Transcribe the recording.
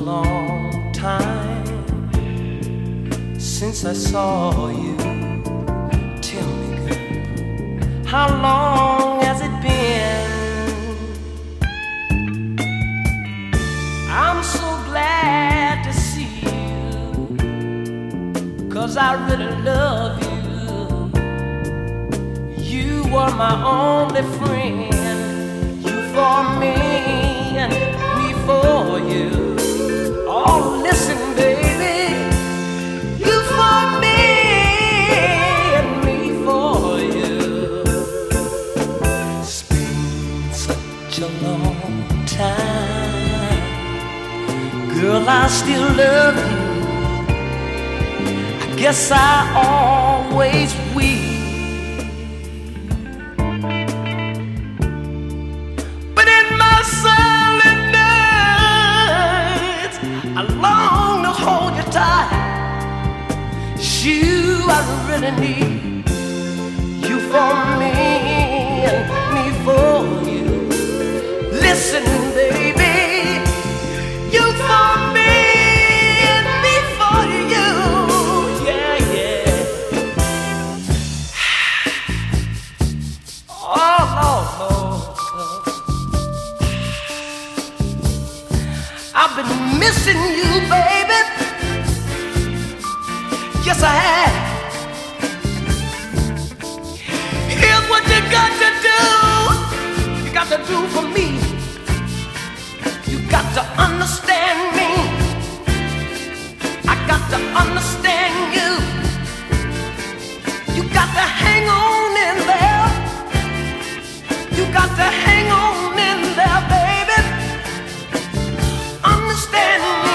long time since I saw you. Tell me, girl, how long has it been? I'm so glad to see you, 'cause I really love you. You were my only friend, you for me and me for you. Oh, listen, baby, you for me and me for you. It's been such a long time, girl, I still love you. I guess I always will. You, I really need you for me and me for you. Listen, baby, you for me and me for you. Yeah, yeah. Oh, Lord, Lord. I've been missing you, baby. Yes, I have. Here's what you got to do. You got to do for me. You got to understand me. I got to understand you. You got to hang on in there. You got to hang on in there, baby. Understand me.